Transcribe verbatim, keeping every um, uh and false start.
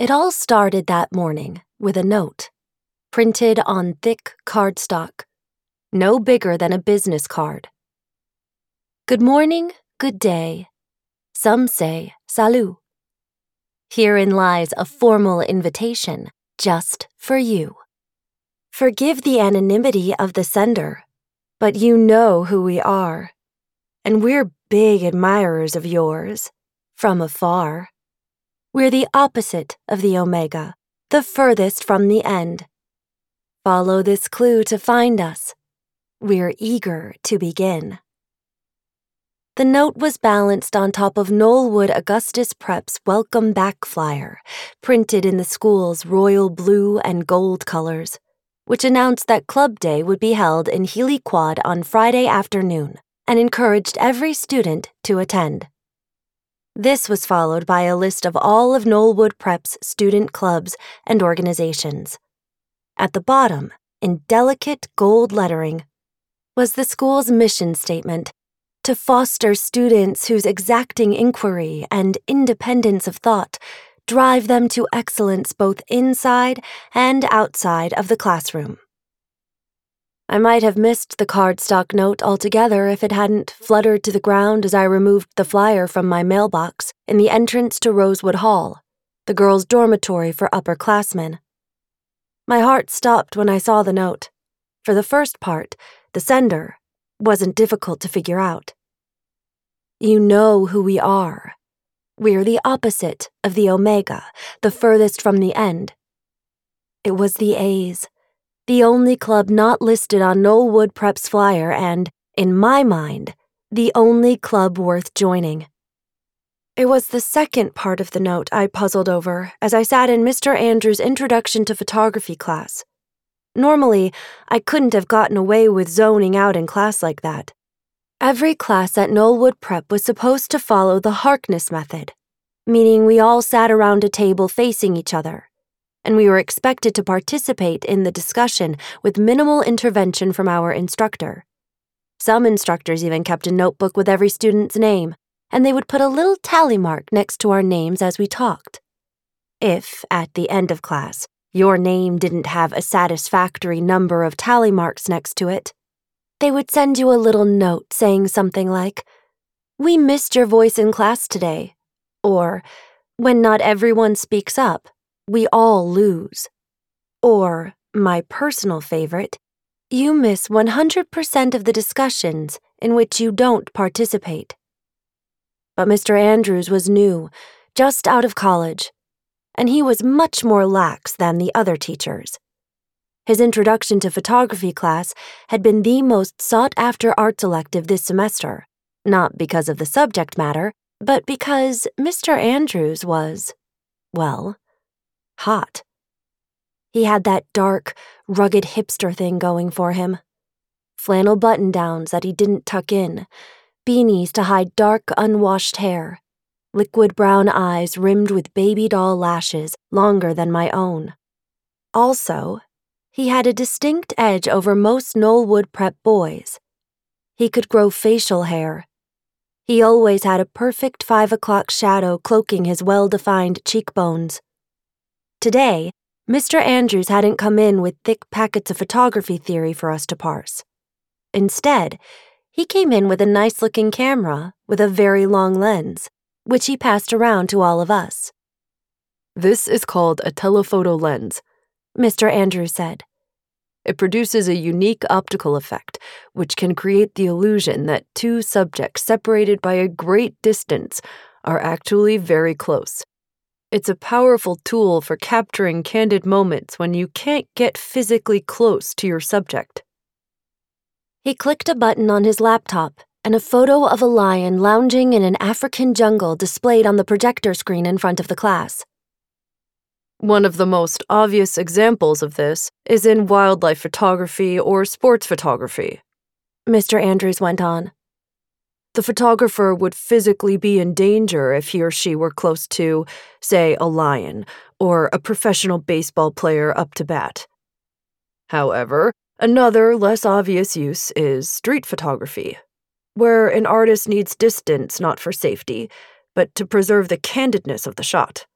It all started that morning with a note, printed on thick cardstock, no bigger than a business card. Good morning, good day. Some say salut. Herein lies a formal invitation just for you. Forgive the anonymity of the sender, but you know who we are, and we're big admirers of yours, from afar. We're the opposite of the Omega, the furthest from the end. Follow this clue to find us. We're eager to begin. The note was balanced on top of Knollwood Augustus Prep's Welcome Back flyer, printed in the school's royal blue and gold colors, which announced that Club Day would be held in Healy Quad on Friday afternoon and encouraged every student to attend. This was followed by a list of all of Knollwood Prep's student clubs and organizations. At the bottom, in delicate gold lettering, was the school's mission statement: to foster students whose exacting inquiry and independence of thought drive them to excellence both inside and outside of the classroom. I might have missed the cardstock note altogether if it hadn't fluttered to the ground as I removed the flyer from my mailbox in the entrance to Rosewood Hall, the girls' dormitory for upperclassmen. My heart stopped when I saw the note. For the first part, the sender, wasn't difficult to figure out. You know who we are. We're the opposite of the Omega, the furthest from the end. It was the A's, the only club not listed on Knollwood Prep's flyer and, in my mind, the only club worth joining. It was the second part of the note I puzzled over as I sat in Mister Andrews' Introduction to Photography class. Normally, I couldn't have gotten away with zoning out in class like that. Every class at Knollwood Prep was supposed to follow the Harkness method, meaning we all sat around a table facing each other, and we were expected to participate in the discussion with minimal intervention from our instructor. Some instructors even kept a notebook with every student's name, and they would put a little tally mark next to our names as we talked. If, at the end of class, your name didn't have a satisfactory number of tally marks next to it, they would send you a little note saying something like, "We missed your voice in class today," or, "When not everyone speaks up, we all lose," or, my personal favorite, "You miss one hundred percent of the discussions in which you don't participate." But Mister Andrews was new, just out of college, and he was much more lax than the other teachers. His Introduction to Photography class had been the most sought-after arts elective this semester, not because of the subject matter, but because Mister Andrews was, well, hot. He had that dark, rugged hipster thing going for him. Flannel button-downs that he didn't tuck in, beanies to hide dark, unwashed hair, liquid brown eyes rimmed with baby doll lashes longer than my own. Also, he had a distinct edge over most Knollwood Prep boys. He could grow facial hair. He always had a perfect five o'clock shadow cloaking his well-defined cheekbones. Today, Mister Andrews hadn't come in with thick packets of photography theory for us to parse. Instead, he came in with a nice-looking camera with a very long lens, which he passed around to all of us. "This is called a telephoto lens," Mister Andrews said. "It produces a unique optical effect, which can create the illusion that two subjects separated by a great distance are actually very close. It's a powerful tool for capturing candid moments when you can't get physically close to your subject." He clicked a button on his laptop, and a photo of a lion lounging in an African jungle displayed on the projector screen in front of the class. One of the most obvious examples of this is in wildlife photography or sports photography, Mister Andrews went on. The photographer would physically be in danger if he or she were close to, say, a lion or a professional baseball player up to bat. However, another, less obvious use is street photography, where an artist needs distance not for safety, but to preserve the candidness of the shot.